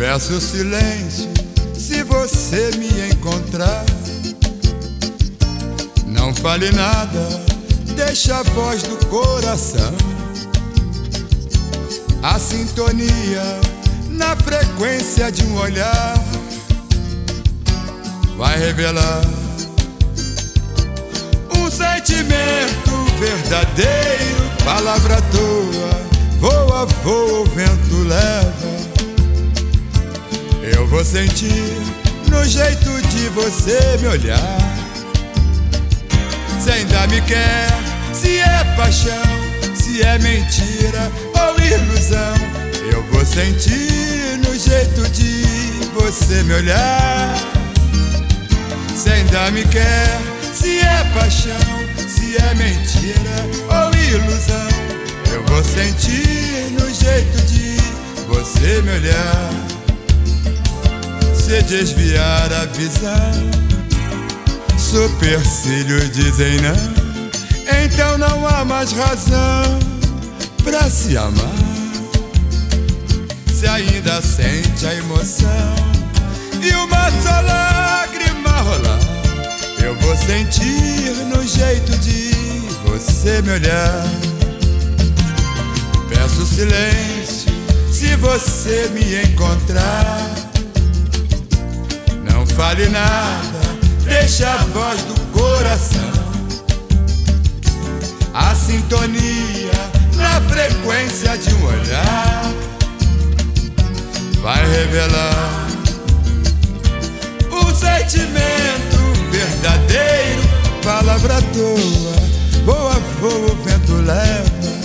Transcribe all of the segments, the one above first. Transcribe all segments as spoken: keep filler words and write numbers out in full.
Peço silêncio se você me encontrar. Não fale nada, deixa a voz do coração. A sintonia na frequência de um olhar vai revelar um sentimento verdadeiro. Palavra à toa, voa, voa, o vento leva. Eu vou sentir no jeito de você me olhar. Se ainda me quer, se é paixão, se é mentira ou ilusão, eu vou sentir no jeito de você me olhar. Se ainda me quer, se é paixão, se é mentira ou ilusão, eu vou sentir no jeito de você me olhar. Se desviar a visão, supercílios dizem não, então não há mais razão pra se amar. Se ainda sente a emoção e uma só lágrima rolar, eu vou sentir no jeito de você me olhar. Peço silêncio se você me encontrar. Não fale nada, deixa a voz do coração. A sintonia na frequência de um olhar vai revelar um sentimento verdadeiro. Palavra à toa, voa, voa, o vento leva.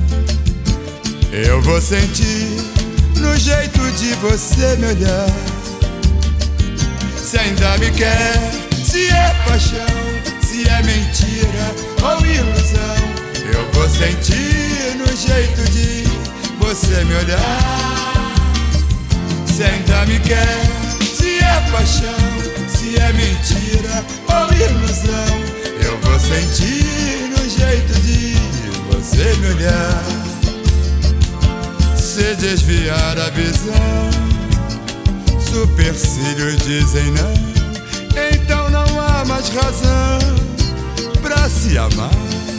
Eu vou sentir no jeito de você me olhar. Se ainda me quer, se é paixão, se é mentira ou ilusão, eu vou sentir no jeito de você me olhar. Se ainda me quer, se é paixão, se é mentira ou ilusão, eu vou sentir no jeito de você me olhar. Se desviar a visão, supercílios dizem não, então não há mais razão pra se amar.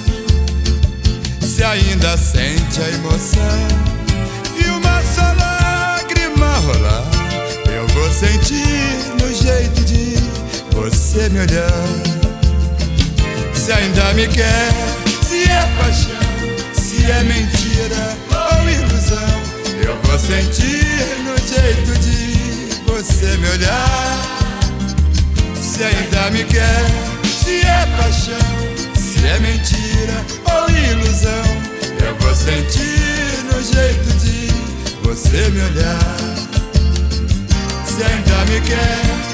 Se ainda sente a emoção e uma só lágrima rolar, eu vou sentir no jeito de você me olhar. Se ainda me quer, se é paixão, se é mentira ou ilusão, eu vou sentir no jeito de você me olhar. Se ainda me quer, se é paixão, se é mentira ou ilusão, eu vou sentir no jeito de você me olhar. Se ainda me quer,